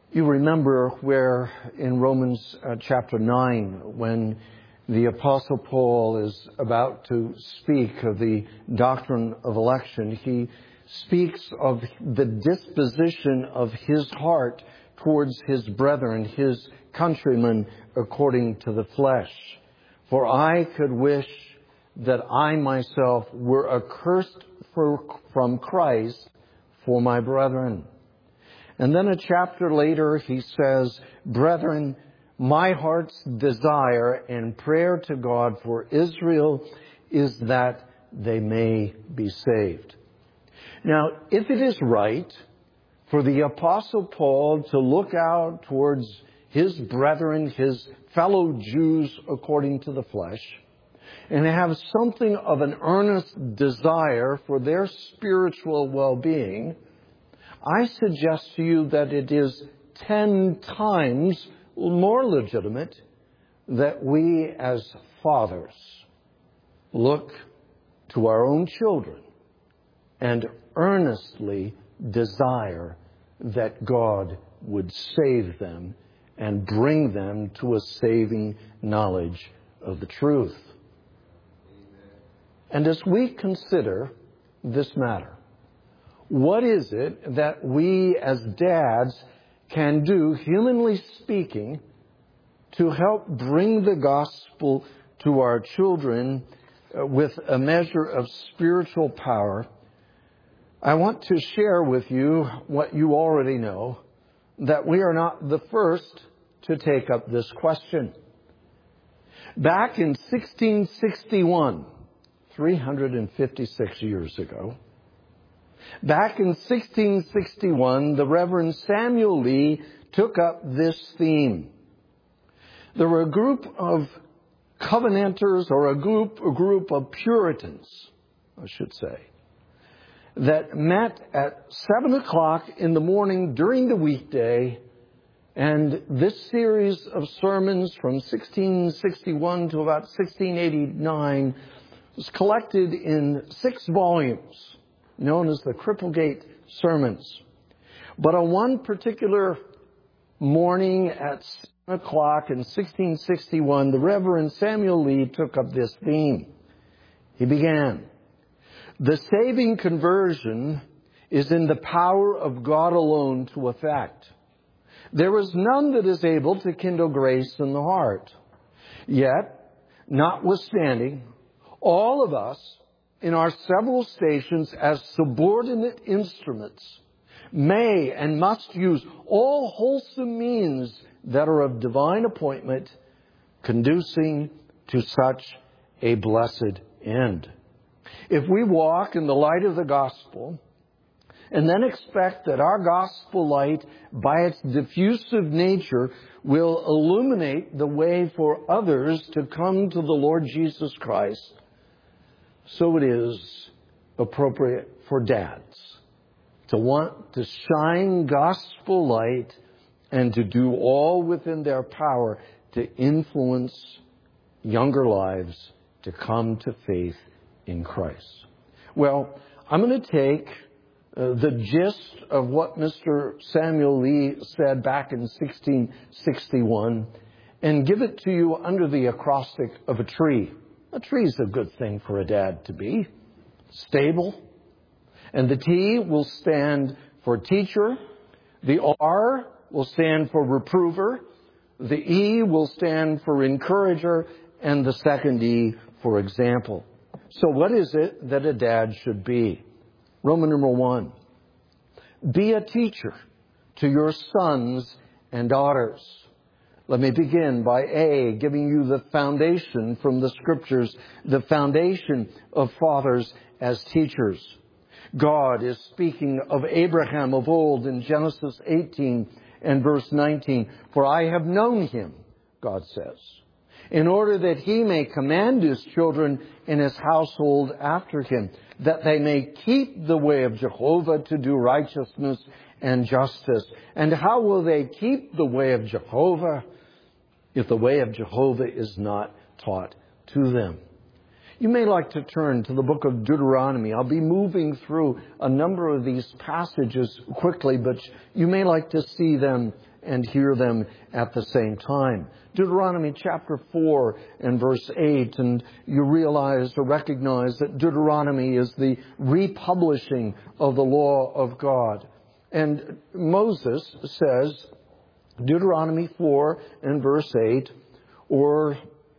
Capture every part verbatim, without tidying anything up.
You remember where in Romans uh, chapter nine, when the Apostle Paul is about to speak of the doctrine of election, he speaks of the disposition of his heart towards his brethren, his countrymen, according to the flesh. For I could wish that I myself were accursed for, from Christ for my brethren. And then a chapter later he says, Brethren, my heart's desire and prayer to God for Israel is that they may be saved. Now, if it is right for the Apostle Paul to look out towards his brethren, his fellow Jews according to the flesh, and have something of an earnest desire for their spiritual well-being, I suggest to you that it is ten times more legitimate that we as fathers look to our own children and earnestly desire that God would save them and bring them to a saving knowledge of the truth. And as we consider this matter, what is it that we as dads can do, humanly speaking, to help bring the gospel to our children with a measure of spiritual power? I want to share with you what you already know, that we are not the first to take up this question. Back in sixteen sixty-one, three hundred fifty-six years ago, back in sixteen sixty-one, the Reverend Samuel Lee took up this theme. There were a group of Covenanters, or a group, a group of Puritans, I should say, that met at seven o'clock in the morning during the weekday. And this series of sermons from sixteen sixty-one to about sixteen eighty-nine was collected in six volumes, known as the Cripplegate Sermons. But on one particular morning at seven o'clock in sixteen sixty-one, the Reverend Samuel Lee took up this theme. He began, "The saving conversion is in the power of God alone to effect. There is none that is able to kindle grace in the heart. Yet, notwithstanding, all of us in our several stations as subordinate instruments may and must use all wholesome means that are of divine appointment, conducing to such a blessed end. If we walk in the light of the gospel, and then expect that our gospel light, by its diffusive nature, will illuminate the way for others to come to the Lord Jesus Christ, so it is appropriate for dads to want to shine gospel light and to do all within their power to influence younger lives to come to faith in Christ." Well, I'm going to take uh, the gist of what Mister Samuel Lee said back in sixteen sixty-one and give it to you under the acrostic of a tree. A tree is a good thing for a dad to be. Stable. And the T will stand for teacher. The R will stand for reprover. The E will stand for encourager. And the second E for example. So what is it that a dad should be? Roman number one. Be a teacher to your sons and daughters. Let me begin by A, giving you the foundation from the Scriptures, the foundation of fathers as teachers. God is speaking of Abraham of old in Genesis eighteen and verse nineteen. "For I have known him," God says, "in order that he may command his children in his household after him, that they may keep the way of Jehovah to do righteousness and justice." And how will they keep the way of Jehovah if the way of Jehovah is not taught to them? You may like to turn to the book of Deuteronomy. I'll be moving through a number of these passages quickly, but you may like to see them and hear them at the same time. Deuteronomy chapter four and verse eight, and you realize or recognize that Deuteronomy is the republishing of the law of God. And Moses says, Deuteronomy four and verse eight, or,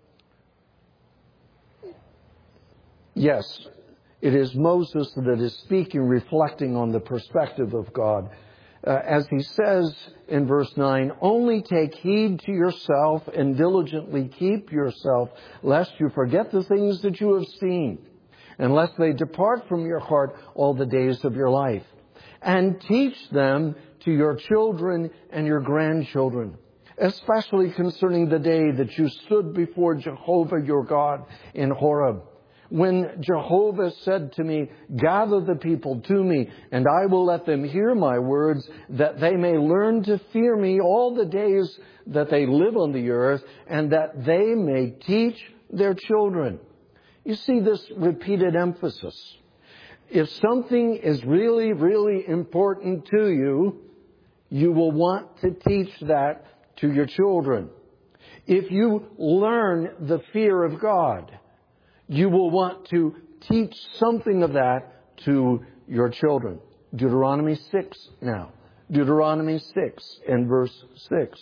yes, it is Moses that is speaking, reflecting on the perspective of God. Uh, as he says in verse nine, only take heed to yourself and diligently keep yourself, lest you forget the things that you have seen, and lest they depart from your heart all the days of your life. And teach them to your children and your grandchildren, especially concerning the day that you stood before Jehovah your God in Horeb, when Jehovah said to me, gather the people to me, and I will let them hear my words, that they may learn to fear me all the days that they live on the earth, and that they may teach their children. You see this repeated emphasis. If something is really, really important to you, you will want to teach that to your children. If you learn the fear of God, you will want to teach something of that to your children. Deuteronomy six now. Deuteronomy six and verse six.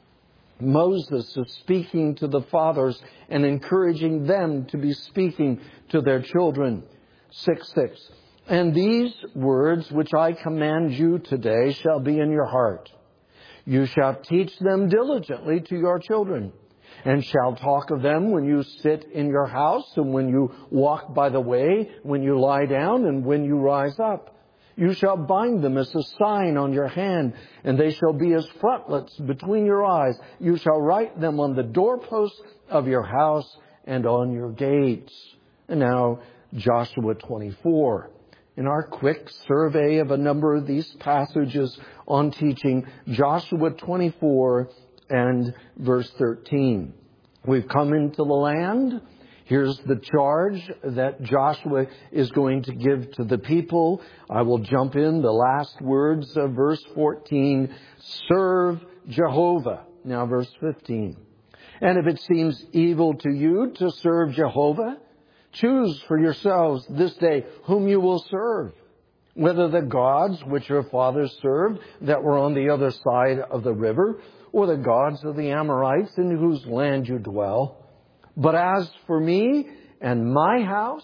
Moses is speaking to the fathers and encouraging them to be speaking to their children. six six. And these words which I command you today shall be in your heart. You shall teach them diligently to your children, and shall talk of them when you sit in your house, and when you walk by the way, when you lie down, and when you rise up. You shall bind them as a sign on your hand, and they shall be as frontlets between your eyes. You shall write them on the doorposts of your house and on your gates. And now, Joshua twenty-four. In our quick survey of a number of these passages on teaching, Joshua twenty-four and verse thirteen. We've come into the land. Here's the charge that Joshua is going to give to the people. I will jump in the last words of verse fourteen. Serve Jehovah. Now verse fifteen. And if it seems evil to you to serve Jehovah, choose for yourselves this day whom you will serve, whether the gods which your fathers served that were on the other side of the river, or the gods of the Amorites in whose land you dwell. But as for me and my house,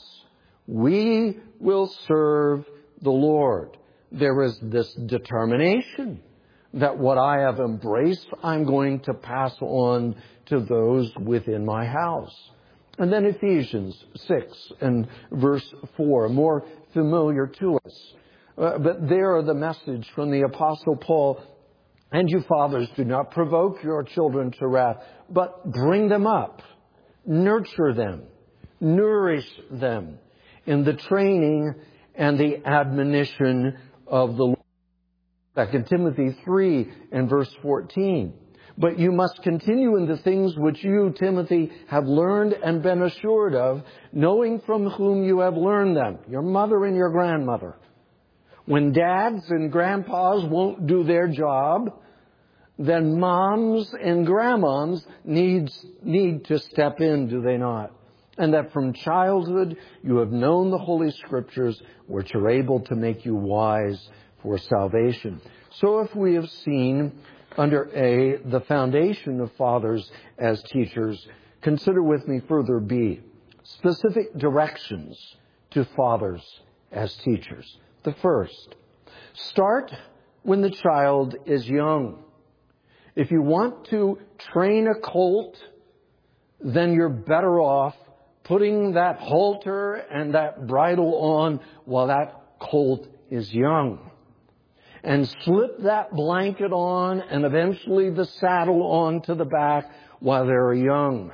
we will serve the Lord. There is this determination that what I have embraced, I'm going to pass on to those within my house. And then Ephesians six and verse four, more familiar to us. Uh, but there the message from the Apostle Paul. And you fathers, do not provoke your children to wrath, but bring them up, nurture them, nourish them in the training and the admonition of the Lord. Second Timothy three and verse fourteen. But you must continue in the things which you, Timothy, have learned and been assured of, knowing from whom you have learned them, your mother and your grandmother. When dads and grandpas won't do their job, then moms and grandmoms needs, need to step in, do they not? And that from childhood you have known the Holy Scriptures, which are able to make you wise for salvation. So if we have seen under A, the foundation of fathers as teachers, consider with me further B, specific directions to fathers as teachers. The first, start when the child is young. If you want to train a colt, then you're better off putting that halter and that bridle on while that colt is young. And slip that blanket on and eventually the saddle onto the back while they're young.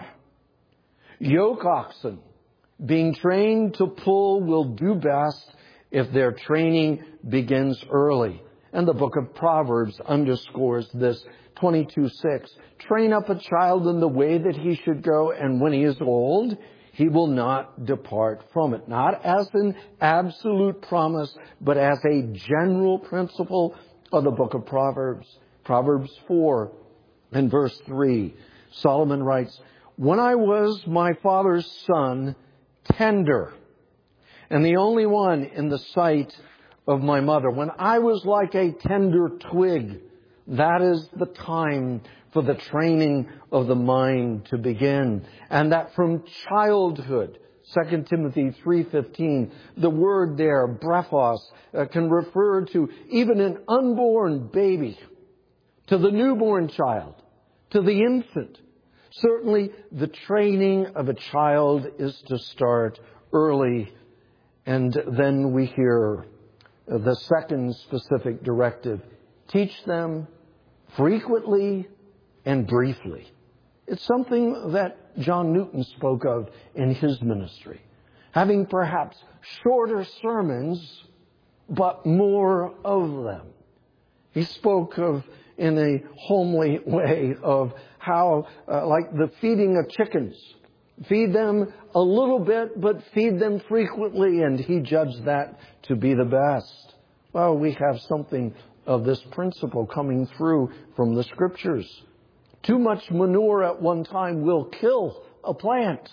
Yoke oxen being trained to pull will do best if their training begins early. And the book of Proverbs underscores this, twenty-two six. Train up a child in the way that he should go, and when he is old, he will not depart from it. Not as an absolute promise, but as a general principle of the book of Proverbs. Proverbs four and verse three, Solomon writes, "When I was my father's son, tender, and the only one in the sight of my mother, when I was like a tender twig, that is the time for the training of the mind to begin." And that from childhood, Second Timothy three fifteen, the word there, brephos, uh, can refer to even an unborn baby, to the newborn child, to the infant. Certainly, the training of a child is to start early. And then we hear the second specific directive: teach them frequently and briefly. It's something that John Newton spoke of in his ministry, having perhaps shorter sermons, but more of them. He spoke of, in a homely way, of how, uh, like the feeding of chickens, feed them a little bit, but feed them frequently, and he judged that to be the best. Well, we have something of this principle coming through from the Scriptures. Too much manure at one time will kill a plant,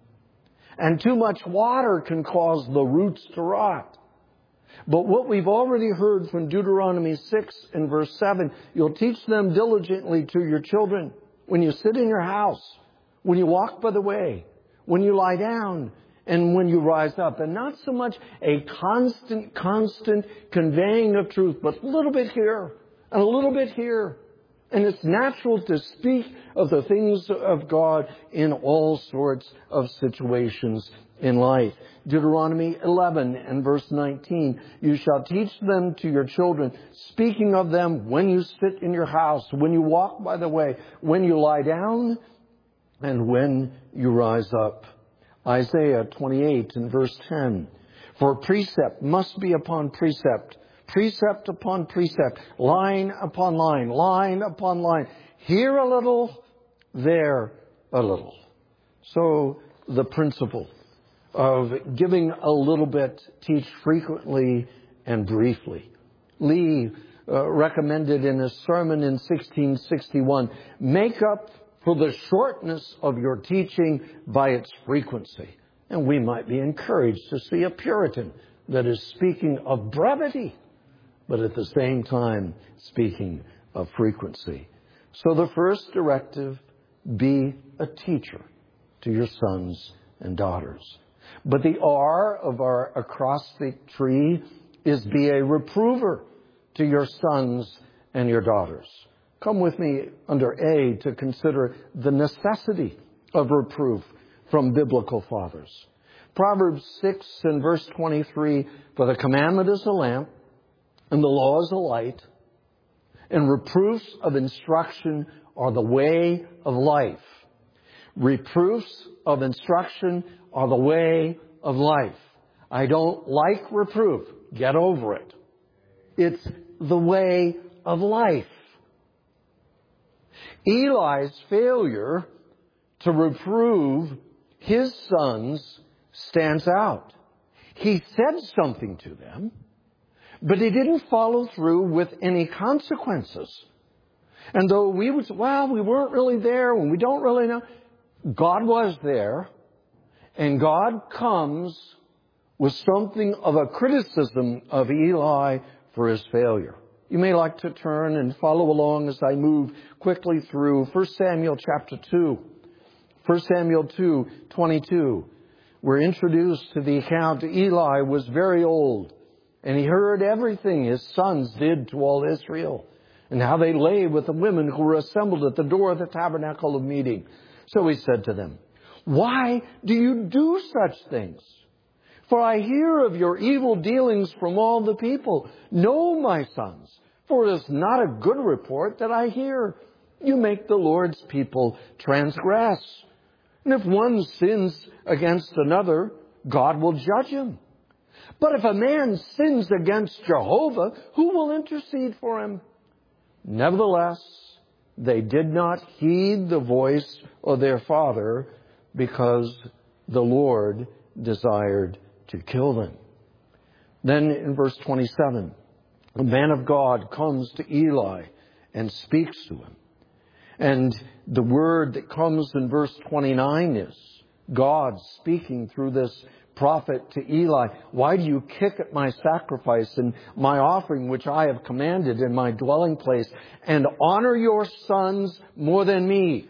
and too much water can cause the roots to rot. But what we've already heard from Deuteronomy six and verse seven, you'll teach them diligently to your children when you sit in your house, when you walk by the way, when you lie down, and when you rise up. And not so much a constant, constant conveying of truth, but a little bit here and a little bit here. And it's natural to speak of the things of God in all sorts of situations in life. Deuteronomy eleven and verse nineteen, you shall teach them to your children, speaking of them when you sit in your house, when you walk by the way, when you lie down, and when you rise up. Isaiah twenty-eight and verse ten, for precept must be upon precept, precept upon precept, line upon line, line upon line, here a little, there a little. So the principle of giving a little bit, teach frequently and briefly. Lee uh, recommended in a sermon in sixteen sixty-one, make up for the shortness of your teaching by its frequency. And we might be encouraged to see a Puritan that is speaking of brevity, but at the same time speaking of frequency. So the first directive, be a teacher to your sons and daughters. But the R of our acrostic tree is be a reprover to your sons and your daughters. Come with me under A to consider the necessity of reproof from biblical fathers. Proverbs six and verse twenty-three, for the commandment is a lamp, and the law is a light, and reproofs of instruction are the way of life. Reproofs of instruction are the way of life. I don't like reproof. Get over it. It's the way of life. Eli's failure to reprove his sons stands out. He said something to them, but he didn't follow through with any consequences. And though we would say, well, we weren't really there and we don't really know, God was there, and God comes with something of a criticism of Eli for his failure. You may like to turn and follow along as I move quickly through First Samuel chapter two. First Samuel two, twenty-two. We're introduced to the account Eli was very old, and he heard everything his sons did to all Israel, and how they lay with the women who were assembled at the door of the tabernacle of meeting. So he said to them, why do you do such things? For I hear of your evil dealings from all the people. No, my sons, for it is not a good report that I hear. You make the Lord's people transgress. And if one sins against another, God will judge him. But if a man sins against Jehovah, who will intercede for him? Nevertheless, they did not heed the voice of their father, because the Lord desired to kill them. Then in verse twenty-seven, the man of God comes to Eli and speaks to him. And the word that comes in verse twenty-nine is God speaking through this prophet to Eli. Why do you kick at my sacrifice and my offering which I have commanded in my dwelling place, and honor your sons more than me,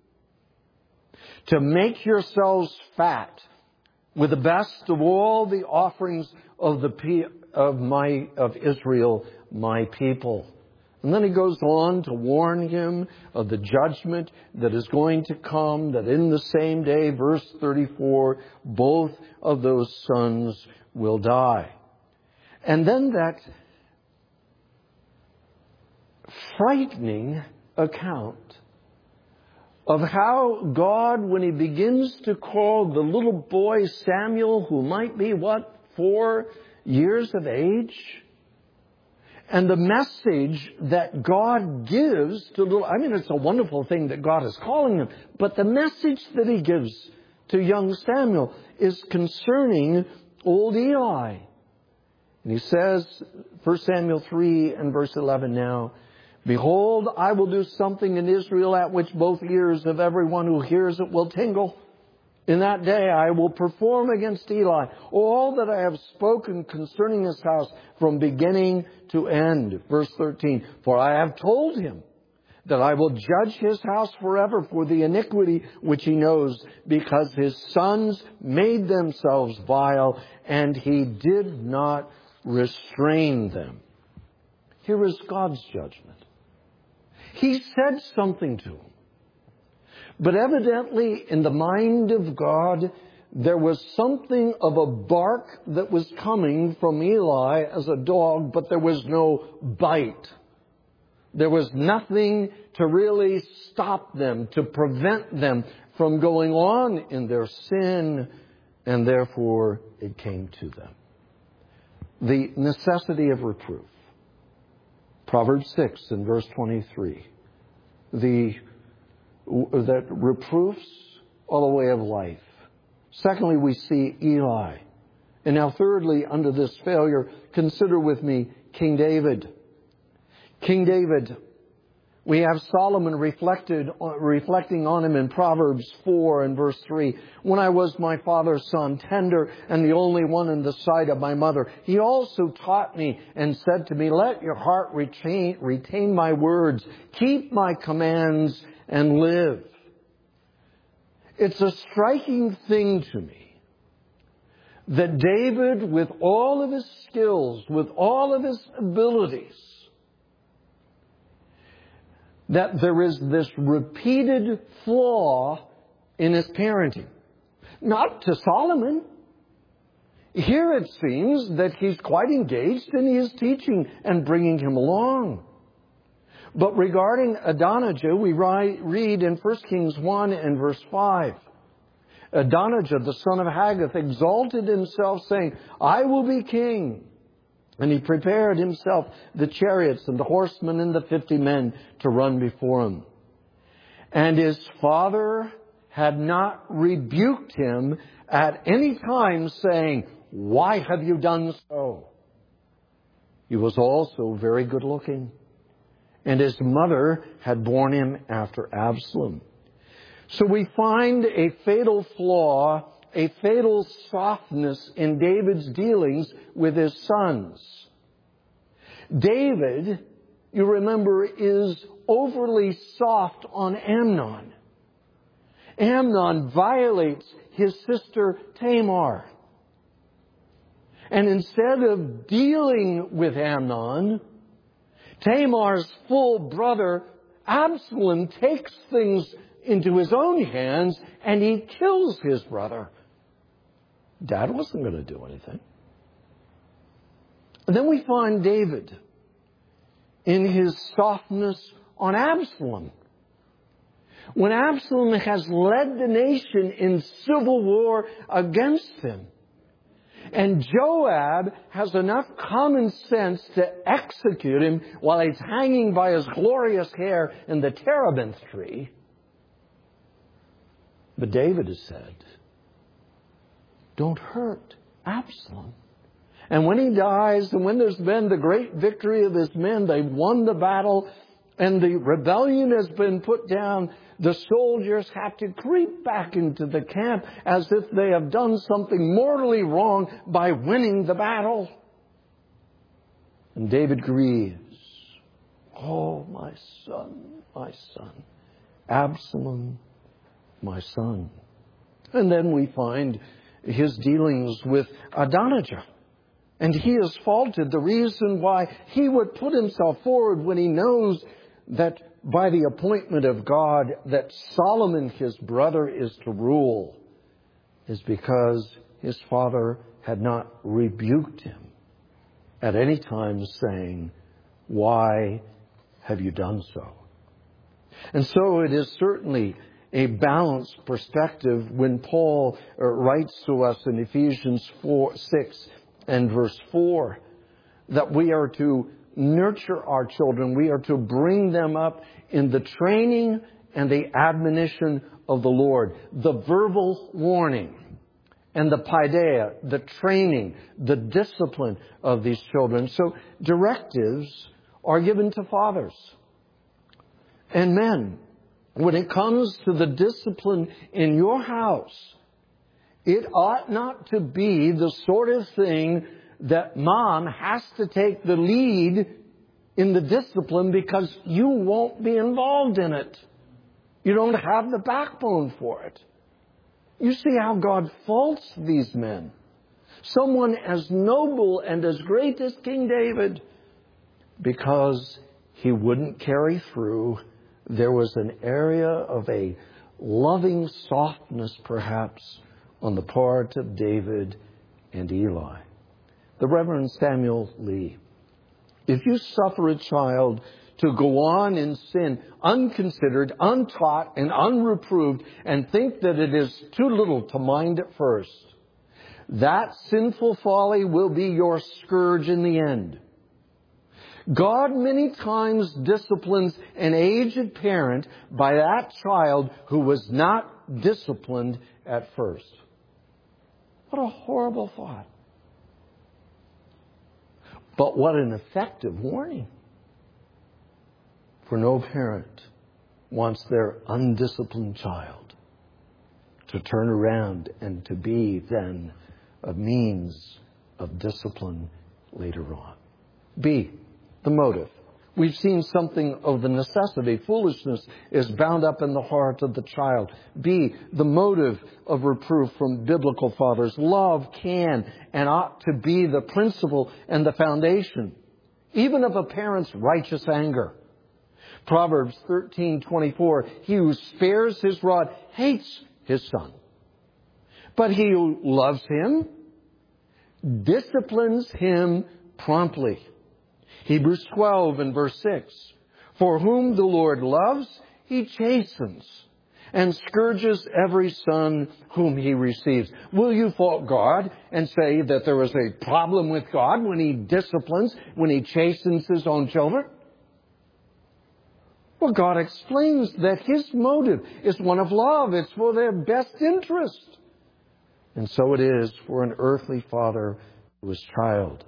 to make yourselves fat with the best of all the offerings of the pe- of my of Israel, my people. And then he goes on to warn him of the judgment that is going to come, that in the same day, verse thirty-four, both of those sons will die. And then that frightening account of how God, when he begins to call the little boy Samuel, who might be, what, four years of age, and the message that God gives to little, I mean, it's a wonderful thing that God is calling him, but the message that he gives to young Samuel is concerning old Eli. And he says, First Samuel three and verse eleven now, behold, I will do something in Israel at which both ears of everyone who hears it will tingle. In that day I will perform against Eli all that I have spoken concerning his house from beginning to end. Verse thirteen, for I have told him that I will judge his house forever for the iniquity which he knows, because his sons made themselves vile, and he did not restrain them. Here is God's judgment. He said something to him. But evidently, in the mind of God, there was something of a bark that was coming from Eli as a dog, but there was no bite. There was nothing to really stop them, to prevent them from going on in their sin, and therefore it came to them. The necessity of reproof. Proverbs six and verse twenty-three. The that reproofs are the way of life. Secondly, we see Eli. And now thirdly, under this failure, consider with me King David. King David, we have Solomon reflected, reflecting on him in Proverbs four and verse three. When I was my father's son, tender and the only one in the sight of my mother, he also taught me and said to me, let your heart retain, retain my words, keep my commands and live. It's a striking thing to me that David, with all of his skills, with all of his abilities, that there is this repeated flaw in his parenting. Not to Solomon. Here it seems that he's quite engaged in his teaching and bringing him along. But regarding Adonijah, we read in First Kings one and verse five. Adonijah, the son of Haggith, exalted himself, saying, I will be king. And he prepared himself the chariots and the horsemen and the fifty men to run before him. And his father had not rebuked him at any time, saying, why have you done so? He was also very good looking. And his mother had borne him after Absalom. So we find a fatal flaw, a fatal softness in David's dealings with his sons. David, you remember, is overly soft on Amnon. Amnon violates his sister Tamar. And instead of dealing with Amnon, Tamar's full brother Absalom takes things into his own hands and he kills his brother. Dad wasn't going to do anything. And then we find David in his softness on Absalom. When Absalom has led the nation in civil war against him, and Joab has enough common sense to execute him while he's hanging by his glorious hair in the terebinth tree. But David has said, don't hurt Absalom. And when he dies, and when there's been the great victory of his men, they've won the battle, and the rebellion has been put down, the soldiers have to creep back into the camp as if they have done something mortally wrong by winning the battle. And David grieves. Oh, my son, my son. Absalom, my son. And then we find his dealings with Adonijah. And he has faulted the reason why he would put himself forward when he knows that by the appointment of God that Solomon, his brother, is to rule, is because his father had not rebuked him at any time, saying, "Why have you done so?" And so it is certainly a balanced perspective when Paul writes to us in Ephesians four, six and verse four, that we are to nurture our children. We are to bring them up in the training and the admonition of the Lord. The verbal warning and the paideia, the training, the discipline of these children. So directives are given to fathers and men. When it comes to the discipline in your house, it ought not to be the sort of thing that mom has to take the lead in the discipline because you won't be involved in it. You don't have the backbone for it. You see how God faults these men. Someone as noble and as great as King David, because he wouldn't carry through. There was an area of a loving softness, perhaps, on the part of David and Eli. The Reverend Samuel Lee. If you suffer a child to go on in sin, unconsidered, untaught, and unreproved, and think that it is too little to mind at first, that sinful folly will be your scourge in the end. God many times disciplines an aged parent by that child who was not disciplined at first. What a horrible thought. But what an effective warning. For no parent wants their undisciplined child to turn around and to be then a means of discipline later on. B, the motive. We've seen something of the necessity. Foolishness is bound up in the heart of the child. B, the motive of reproof from biblical fathers. Love can and ought to be the principle and the foundation, even of a parent's righteous anger. Proverbs thirteen twenty-four, he who spares his rod hates his son, but he who loves him disciplines him promptly. Hebrews twelve and verse six, for whom the Lord loves, he chastens and scourges every son whom he receives. Will you fault God and say that there is a problem with God when he disciplines, when he chastens his own children? Well, God explains that his motive is one of love. It's for their best interest. And so it is for an earthly father to his child.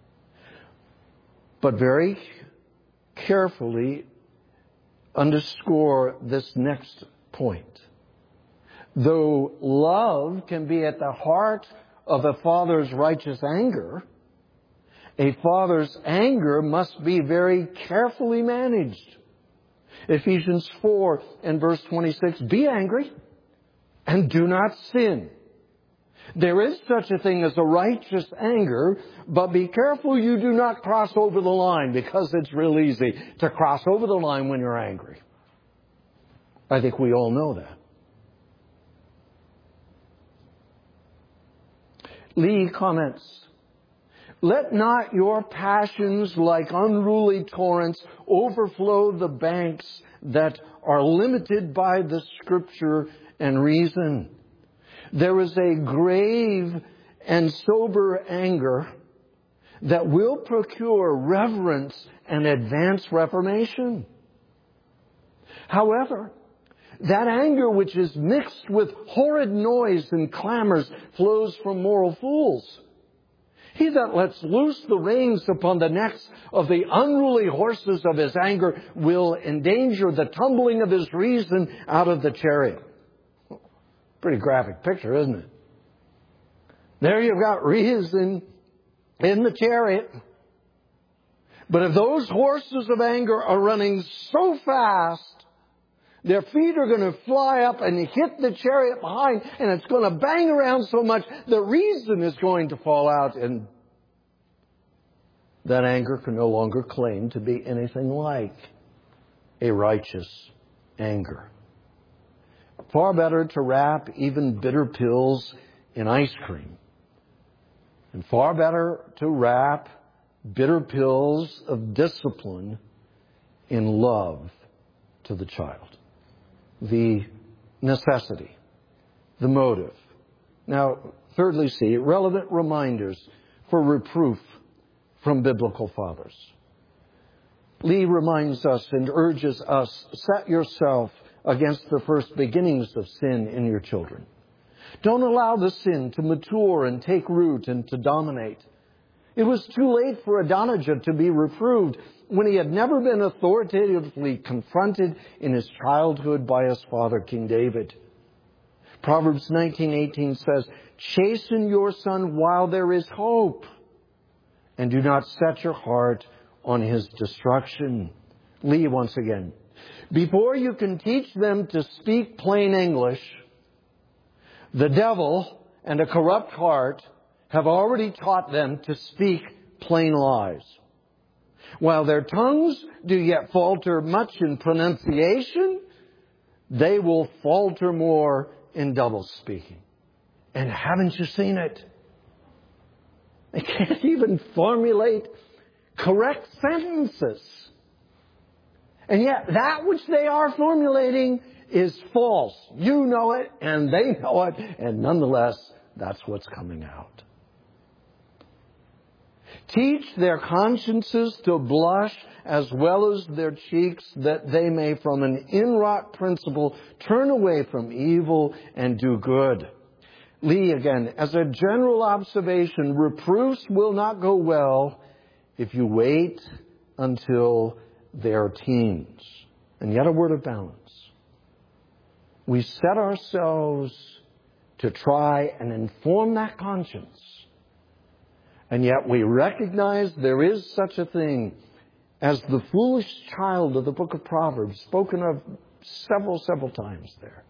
But very carefully underscore this next point. Though love can be at the heart of a father's righteous anger, a father's anger must be very carefully managed. Ephesians four and verse twenty-six, be angry and do not sin. There is such a thing as a righteous anger, but be careful you do not cross over the line, because it's real easy to cross over the line when you're angry. I think we all know that. Lee comments, let not your passions like unruly torrents overflow the banks that are limited by the Scripture and reason. There is a grave and sober anger that will procure reverence and advance reformation. However, that anger which is mixed with horrid noise and clamors flows from moral fools. He that lets loose the reins upon the necks of the unruly horses of his anger will endanger the tumbling of his reason out of the chariot. Pretty graphic picture, isn't it? There you've got reason in the chariot. But if those horses of anger are running so fast, their feet are going to fly up and hit the chariot behind, and it's going to bang around so much, the reason is going to fall out, and that anger can no longer claim to be anything like a righteous anger. Far better to wrap even bitter pills in ice cream, and far better to wrap bitter pills of discipline in love to the child. The necessity, the motive. Now, thirdly, see, relevant reminders for reproof from biblical fathers. Lee reminds us and urges us, set yourself against the first beginnings of sin in your children. Don't allow the sin to mature and take root and to dominate. It was too late for Adonijah to be reproved when he had never been authoritatively confronted in his childhood by his father, King David. Proverbs nineteen eighteen says, chasten your son while there is hope, and do not set your heart on his destruction. Lee once again. Before you can teach them to speak plain English, the devil and a corrupt heart have already taught them to speak plain lies. While their tongues do yet falter much in pronunciation, they will falter more in double speaking. And haven't you seen it? They can't even formulate correct sentences. And yet that which they are formulating is false. You know it and they know it, and nonetheless, that's what's coming out. Teach their consciences to blush as well as their cheeks, that they may from an inwrought principle turn away from evil and do good. Lee again, as a general observation, reproofs will not go well if you wait until they're teens. And yet a word of balance. We set ourselves to try and inform that conscience. And yet we recognize there is such a thing as the foolish child of the book of Proverbs, spoken of several, several times there.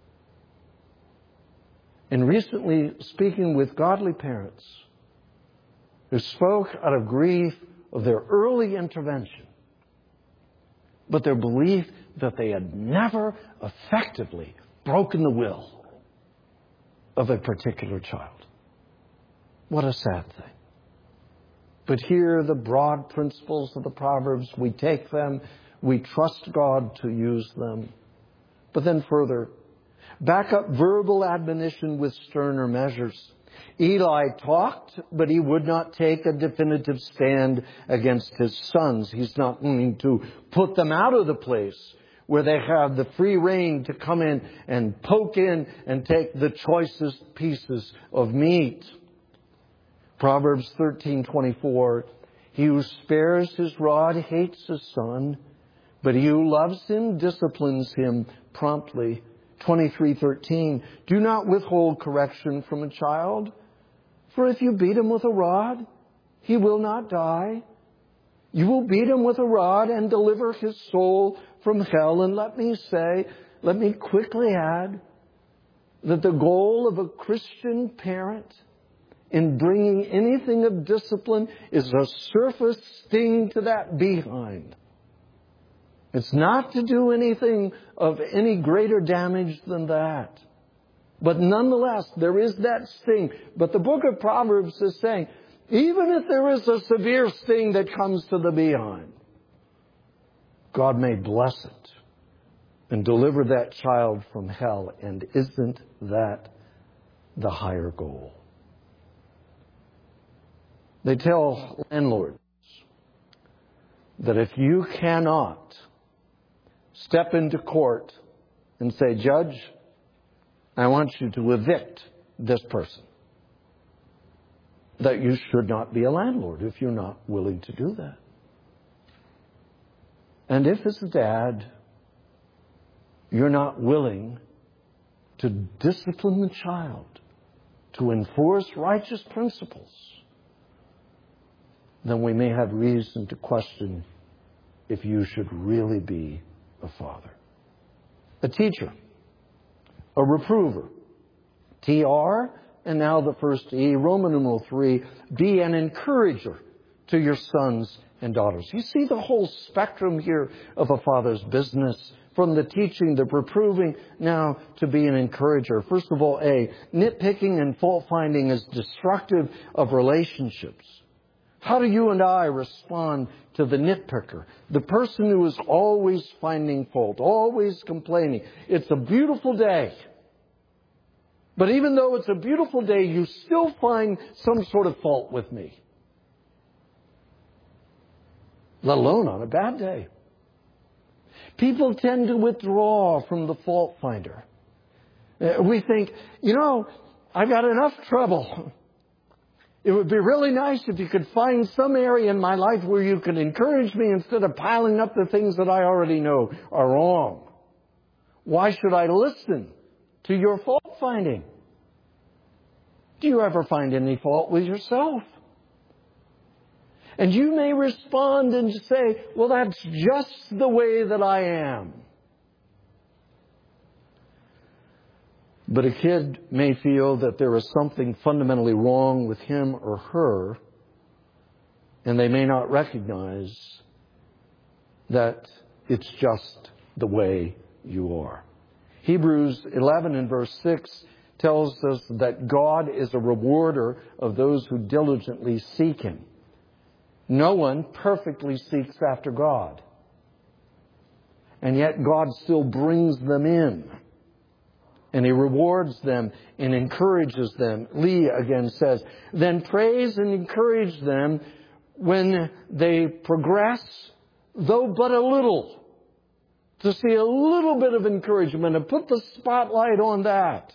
And recently, speaking with godly parents who spoke out of grief of their early intervention, but their belief that they had never effectively broken the will of a particular child. What a sad thing. But here, the broad principles of the Proverbs, we take them, we trust God to use them. But then further, back up verbal admonition with sterner measures. Eli talked, but he would not take a definitive stand against his sons. He's not willing to put them out of the place where they have the free rein to come in and poke in and take the choicest pieces of meat. Proverbs thirteen twenty-four, he who spares his rod hates his son, but he who loves him disciplines him promptly. twenty-three thirteen, do not withhold correction from a child, for if you beat him with a rod, he will not die. You will beat him with a rod and deliver his soul from hell. And let me say, let me quickly add that the goal of a Christian parent in bringing anything of discipline is a surface sting to that behind. It's not to do anything of any greater damage than that. But nonetheless, there is that sting. But the book of Proverbs is saying, even if there is a severe sting that comes to the behind, God may bless it and deliver that child from hell. And isn't that the higher goal? They tell landlords that if you cannot step into court and say, Judge, I want you to evict this person, that you should not be a landlord if you're not willing to do that. And if as a dad, you're not willing to discipline the child, to enforce righteous principles, then we may have reason to question if you should really be a father. A teacher, a reprover, T R, and now the first E, Roman numeral three, be an encourager to your sons and daughters. You see the whole spectrum here of a father's business, from the teaching, the reproving, now to be an encourager. First of all, A, nitpicking and fault-finding is destructive of relationships. How do you and I respond to the nitpicker, the person who is always finding fault, always complaining? It's a beautiful day. But even though it's a beautiful day, you still find some sort of fault with me. Let alone on a bad day. People tend to withdraw from the fault finder. We think, you know, I've got enough trouble. It would be really nice if you could find some area in my life where you could encourage me instead of piling up the things that I already know are wrong. Why should I listen to your fault finding? Do you ever find any fault with yourself? And you may respond and say, well, that's just the way that I am. But a kid may feel that there is something fundamentally wrong with him or her, and they may not recognize that it's just the way you are. Hebrews eleven and verse six tells us that God is a rewarder of those who diligently seek Him. No one perfectly seeks after God. And yet God still brings them in. And He rewards them and encourages them. Lee again says, then praise and encourage them when they progress, though but a little. To see a little bit of encouragement and put the spotlight on that.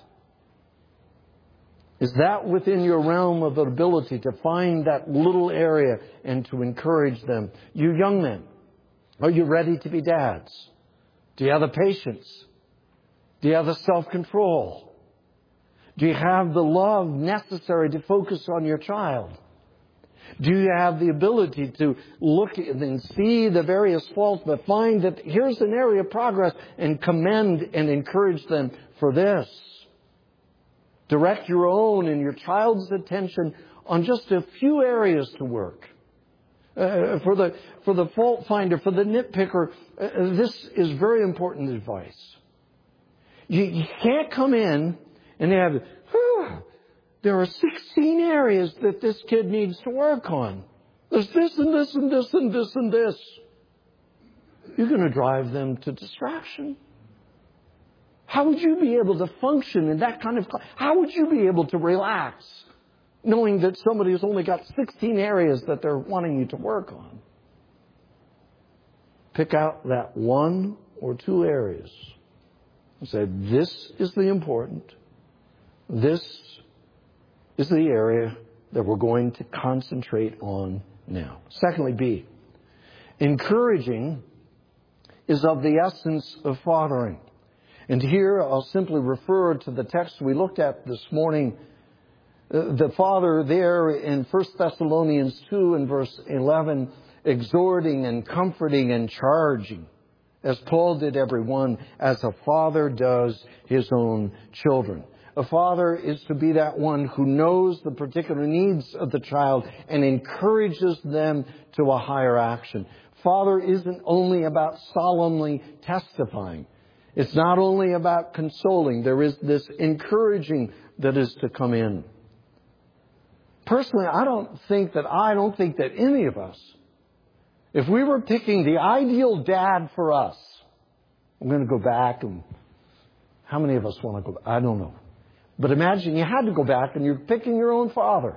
Is that within your realm of ability to find that little area and to encourage them? You young men, are you ready to be dads? Do you have the patience? Do you have the self-control? Do you have the love necessary to focus on your child? Do you have the ability to look and see the various faults, but find that here's an area of progress and commend and encourage them for this? Direct your own and your child's attention on just a few areas to work. Uh, for the for the fault finder, for the nitpicker, uh, this is very important advice. You, you can't come in and have, oh, there are sixteen areas that this kid needs to work on. There's this and this and this and this and this. You're going to drive them to distraction. How would you be able to function in that kind of... How would you be able to relax knowing that somebody has only got sixteen areas that they're wanting you to work on? Pick out that one or two areas and say, this is the important. This is the area that we're going to concentrate on now. Secondly, B, encouraging is of the essence of fathering. And here I'll simply refer to the text we looked at this morning. The father there in First Thessalonians two and verse eleven, exhorting and comforting and charging, as Paul did everyone, as a father does his own children. A father is to be that one who knows the particular needs of the child and encourages them to a higher action. Father isn't only about solemnly testifying. It's not only about consoling. There is this encouraging that is to come in. Personally, I don't think that I don't think that any of us, if we were picking the ideal dad for us, I'm going to go back and how many of us want to go back? I don't know. But imagine you had to go back and you're picking your own father.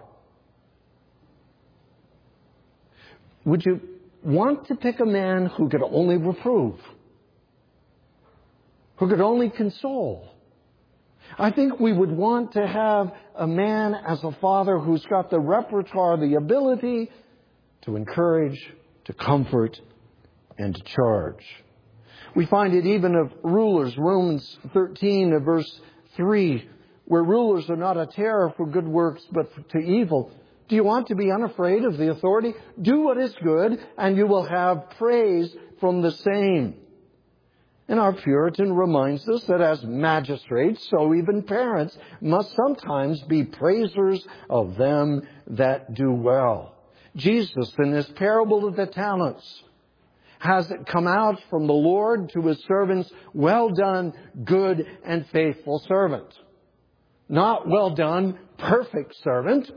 Would you want to pick a man who could only reprove? Who could only console? I think we would want to have a man as a father who's got the repertoire, the ability to encourage, to comfort, and to charge. We find it even of rulers. Romans thirteen, verse three, where rulers are not a terror for good works, but to evil. Do you want to be unafraid of the authority? Do what is good, and you will have praise from the same. And our Puritan reminds us that as magistrates, so even parents must sometimes be praisers of them that do well. Jesus, in his parable of the talents, has it come out from the Lord to his servants, well done, good and faithful servant. Not well done, perfect servant,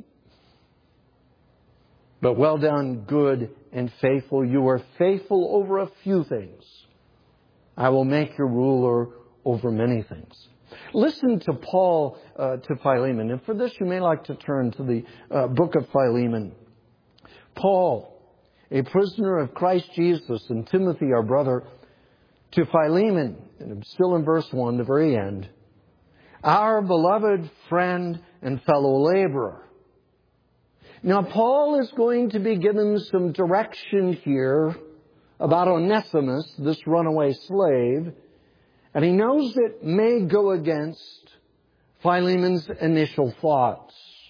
but well done, good and faithful. You are faithful over a few things. I will make you ruler over many things. Listen to Paul uh, to Philemon. And for this, you may like to turn to the uh, book of Philemon. Paul, a prisoner of Christ Jesus, and Timothy, our brother, to Philemon, and I'm still in verse one, the very end, our beloved friend and fellow laborer. Now, Paul is going to be given some direction here about Onesimus, this runaway slave, and he knows it may go against Philemon's initial thoughts.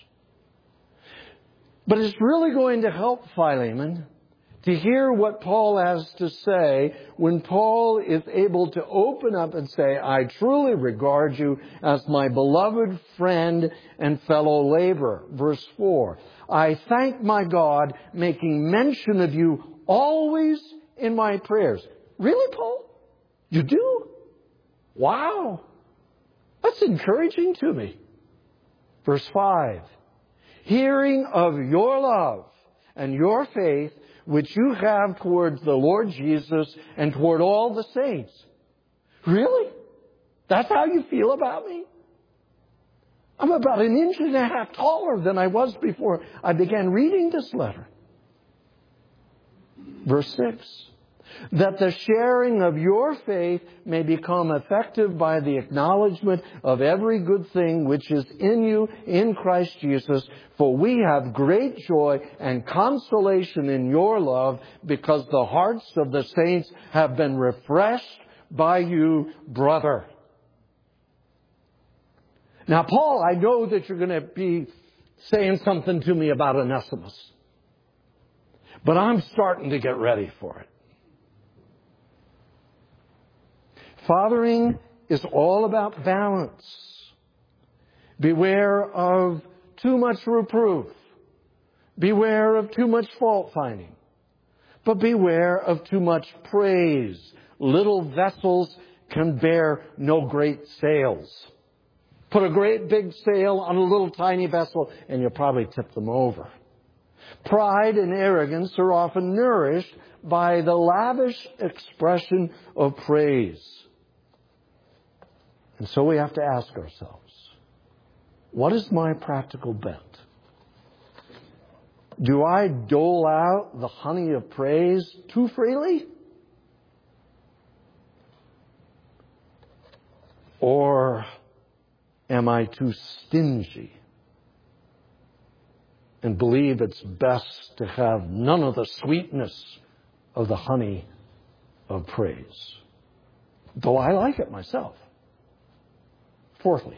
But it's really going to help Philemon to hear what Paul has to say when Paul is able to open up and say, I truly regard you as my beloved friend and fellow laborer. Verse four, I thank my God, making mention of you always in my prayers. Really, Paul? You do? Wow. That's encouraging to me. Verse five, hearing of your love and your faith, which you have towards the Lord Jesus and toward all the saints. Really? That's how you feel about me? I'm about an inch and a half taller than I was before I began reading this letter. Verse six, that the sharing of your faith may become effective by the acknowledgement of every good thing which is in you in Christ Jesus. For we have great joy and consolation in your love, because the hearts of the saints have been refreshed by you, brother. Now, Paul, I know that you're going to be saying something to me about Onesimus, but I'm starting to get ready for it. Fathering is all about balance. Beware of too much reproof. Beware of too much fault finding. But beware of too much praise. Little vessels can bear no great sails. Put a great big sail on a little tiny vessel and you'll probably tip them over. Pride and arrogance are often nourished by the lavish expression of praise. And so we have to ask ourselves, what is my practical bent? Do I dole out the honey of praise too freely? Or am I too stingy and believe it's best to have none of the sweetness of the honey of praise? Though I like it myself. Fourthly,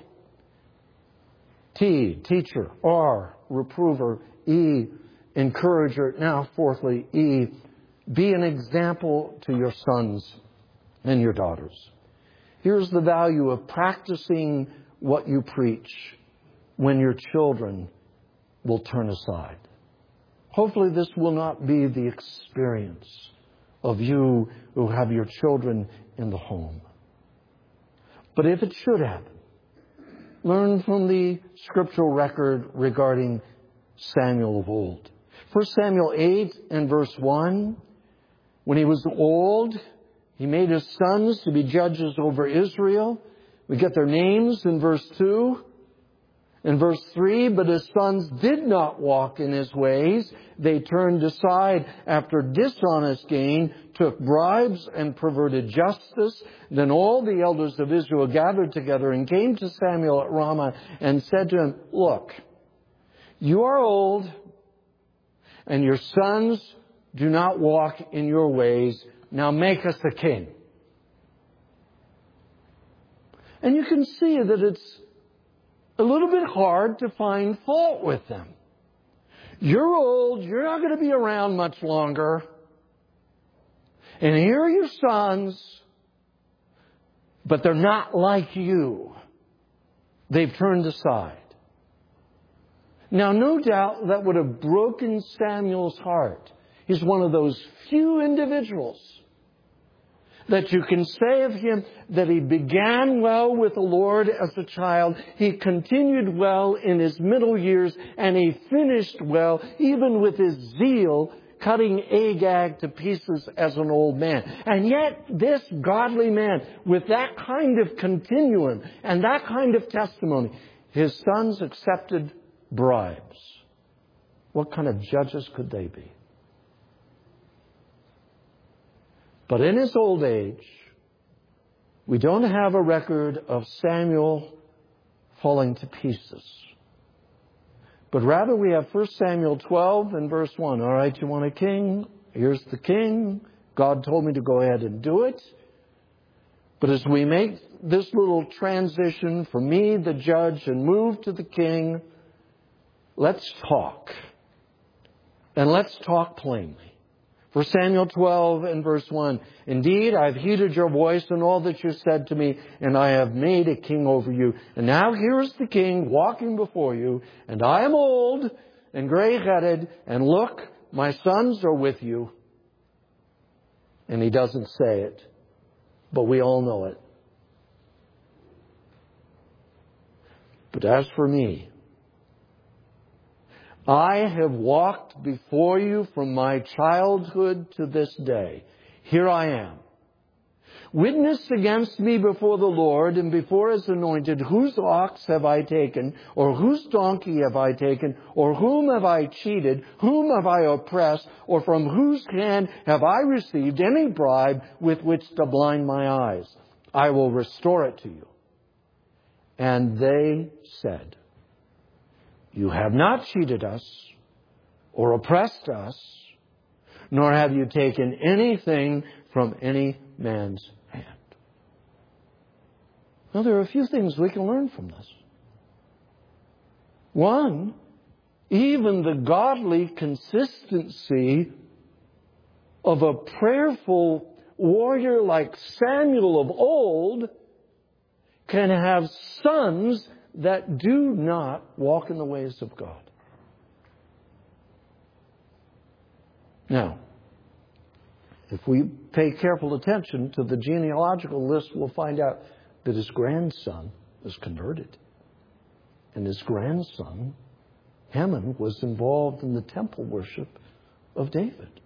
T, teacher. R, reprover. E, encourager. Now, fourthly, E, be an example to your sons and your daughters. Here's the value of practicing what you preach when your children will turn aside. Hopefully this will not be the experience of you who have your children in the home. But if it should happen, learn from the scriptural record regarding Samuel of old. First Samuel eight and verse one, when he was old, he made his sons to be judges over Israel. We get their names in verse two. In verse three, but his sons did not walk in his ways. They turned aside after dishonest gain, took bribes, and perverted justice. Then all the elders of Israel gathered together and came to Samuel at Ramah and said to him, look, you are old, and your sons do not walk in your ways. Now make us a king. And you can see that it's a little bit hard to find fault with them. You're old. You're not going to be around much longer. And here are your sons, but they're not like you. They've turned aside. Now, no doubt that would have broken Samuel's heart. He's one of those few individuals that you can say of him that he began well with the Lord as a child, he continued well in his middle years, and he finished well, even with his zeal, cutting Agag to pieces as an old man. And yet, this godly man, with that kind of continuum and that kind of testimony, his sons accepted bribes. What kind of judges could they be? But in his old age, we don't have a record of Samuel falling to pieces. But rather we have First Samuel twelve and verse one. All right, you want a king? Here's the king. God told me to go ahead and do it. But as we make this little transition from me, the judge, and move to the king, let's talk. And let's talk plainly. First Samuel twelve and verse one. Indeed, I've heeded your voice and all that you said to me, and I have made a king over you. And now here is the king walking before you, and I am old and gray-headed, and look, my sons are with you. And he doesn't say it, but we all know it. But as for me, I have walked before you from my childhood to this day. Here I am. Witness against me before the Lord and before His anointed, whose ox have I taken, or whose donkey have I taken, or whom have I cheated, whom have I oppressed, or from whose hand have I received any bribe with which to blind my eyes? I will restore it to you. And they said, you have not cheated us or oppressed us, nor have you taken anything from any man's hand. Now, there are a few things we can learn from this. One, even the godly consistency of a prayerful warrior like Samuel of old can have sons that do not walk in the ways of God. Now, if we pay careful attention to the genealogical list, we'll find out that his grandson was converted. And his grandson, Haman, was involved in the temple worship of David.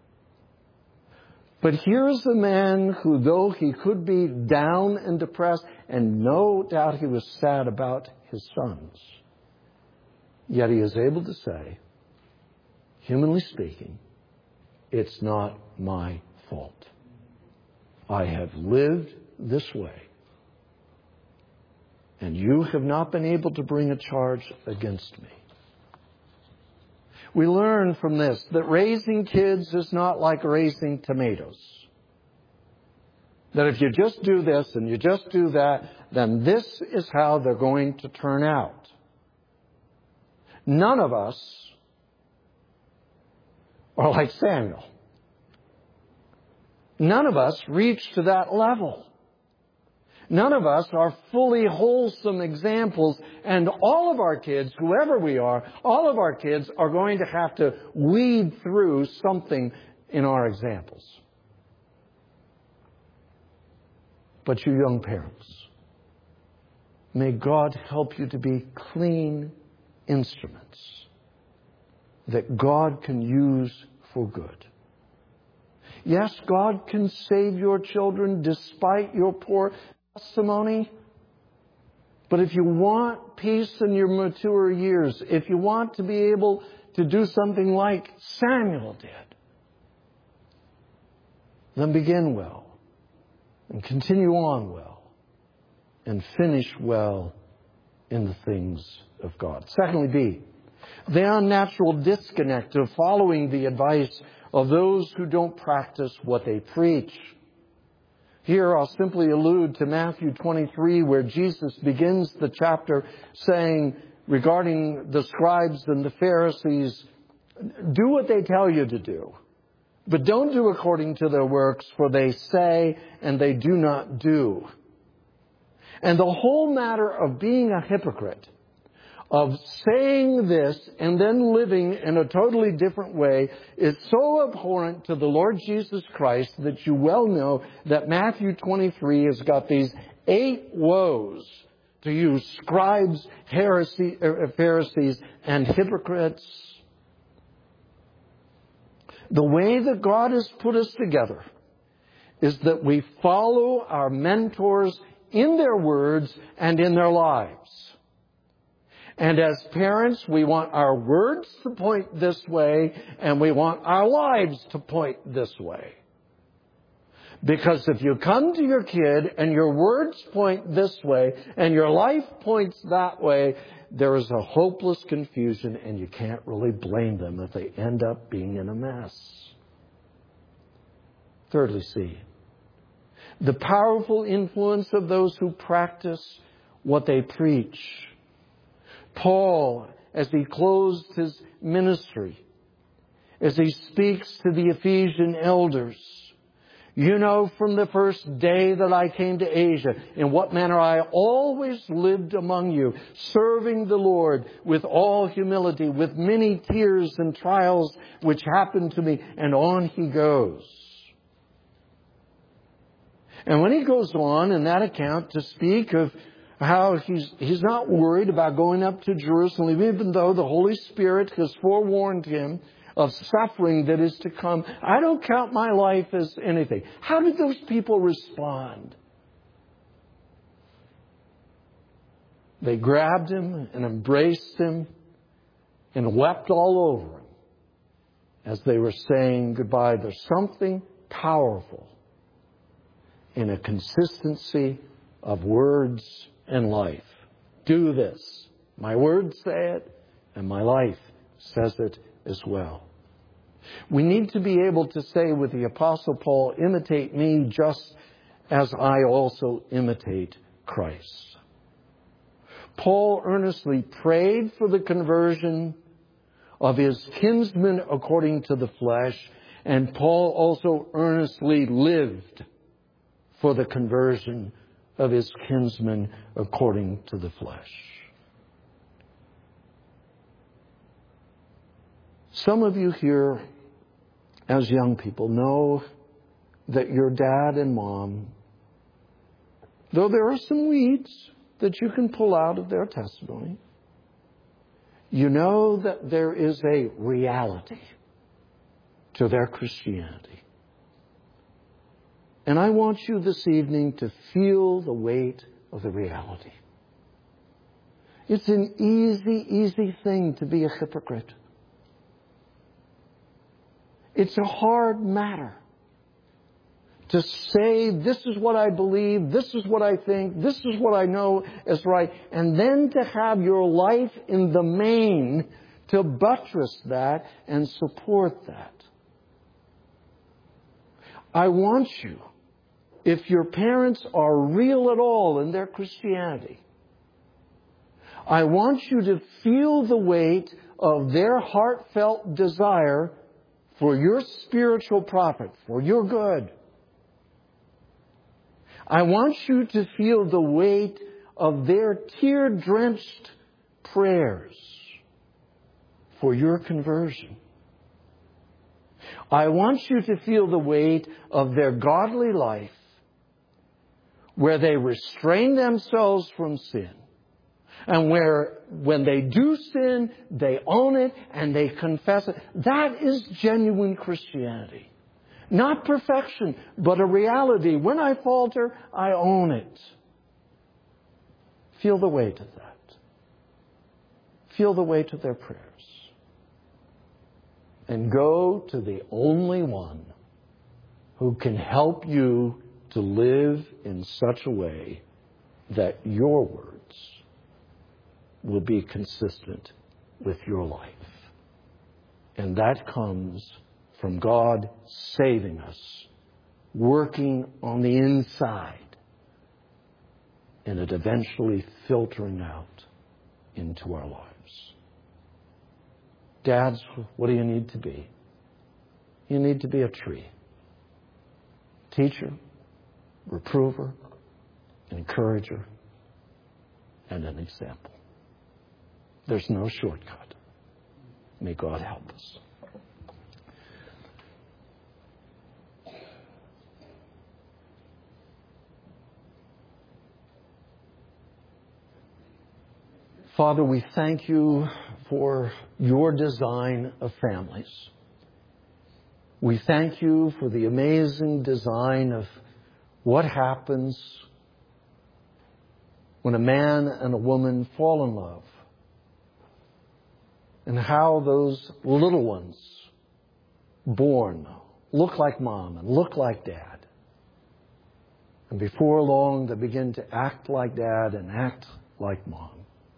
But here's a man who, though he could be down and depressed, and no doubt he was sad about his sons, yet he is able to say, humanly speaking, it's not my fault. I have lived this way, and you have not been able to bring a charge against me. We learn from this that raising kids is not like raising tomatoes. That if you just do this and you just do that, then this is how they're going to turn out. None of us are like Samuel. None of us reach to that level. None of us are fully wholesome examples, and all of our kids, whoever we are, all of our kids are going to have to weed through something in our examples. But you young parents, may God help you to be clean instruments that God can use for good. Yes, God can save your children despite your poor testimony. But if you want peace in your mature years, if you want to be able to do something like Samuel did, then begin well and continue on well and finish well in the things of God. Secondly, B, the unnatural disconnect of following the advice of those who don't practice what they preach. Here I'll simply allude to Matthew twenty-three, where Jesus begins the chapter saying regarding the scribes and the Pharisees, do what they tell you to do, but don't do according to their works, for they say and they do not do. And the whole matter of being a hypocrite, of saying this and then living in a totally different way, is so abhorrent to the Lord Jesus Christ that you well know that Matthew twenty-three has got these eight woes to you scribes, heresy, uh, Pharisees, and hypocrites. The way that God has put us together is that we follow our mentors in their words and in their lives. And as parents, we want our words to point this way, and we want our lives to point this way. Because if you come to your kid and your words point this way and your life points that way, there is a hopeless confusion, and you can't really blame them if they end up being in a mess. Thirdly, C, the powerful influence of those who practice what they preach. Paul, as he closed his ministry, as he speaks to the Ephesian elders, you know from the first day that I came to Asia, in what manner I always lived among you, serving the Lord with all humility, with many tears and trials which happened to me, and on he goes. And when he goes on in that account to speak of how he's he's not worried about going up to Jerusalem, even though the Holy Spirit has forewarned him of suffering that is to come. I don't count my life as anything. How did those people respond? They grabbed him and embraced him and wept all over him as they were saying goodbye. There's something powerful in a consistency of words and life. Do this. My words say it, and my life says it as well. We need to be able to say with the Apostle Paul, imitate me just as I also imitate Christ. Paul earnestly prayed for the conversion of his kinsmen according to the flesh, and Paul also earnestly lived for the conversion of his kinsmen according to the flesh. Some of you here, as young people, know that your dad and mom, though there are some weeds that you can pull out of their testimony, you know that there is a reality to their Christianity. And I want you this evening to feel the weight of the reality. It's an easy, easy thing to be a hypocrite. It's a hard matter to say, this is what I believe, this is what I think, this is what I know is right, and then to have your life in the main to buttress that and support that. I want you, if your parents are real at all in their Christianity, I want you to feel the weight of their heartfelt desire for your spiritual profit, for your good. I want you to feel the weight of their tear-drenched prayers for your conversion. I want you to feel the weight of their godly life, where they restrain themselves from sin, and where when they do sin, they own it and they confess it. That is genuine Christianity. Not perfection, but a reality. When I falter, I own it. Feel the weight of that. Feel the weight of their prayers. And go to the only one who can help you to live in such a way that your words will be consistent with your life. And that comes from God saving us, working on the inside, and it eventually filtering out into our lives. Dads, what do you need to be? You need to be a tree. Teacher, reprover, encourager, and an example. There's no shortcut. May God help us. Father, we thank you for your design of families. We thank you for the amazing design of what happens when a man and a woman fall in love, and how those little ones born look like mom and look like dad. And before long, they begin to act like dad and act like mom.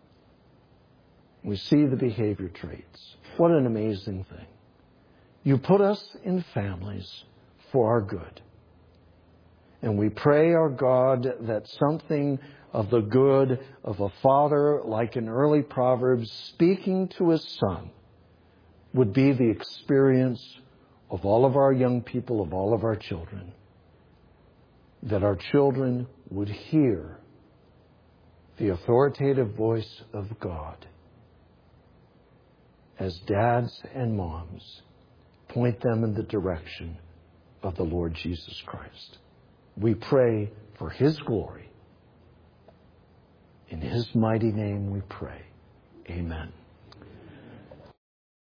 We see the behavior traits. What an amazing thing. You put us in families for our good. And we pray, our God, that something of the good of a father, like in early Proverbs, speaking to his son, would be the experience of all of our young people, of all of our children. That our children would hear the authoritative voice of God as dads and moms point them in the direction of the Lord Jesus Christ. We pray for His glory. In His mighty name we pray. Amen.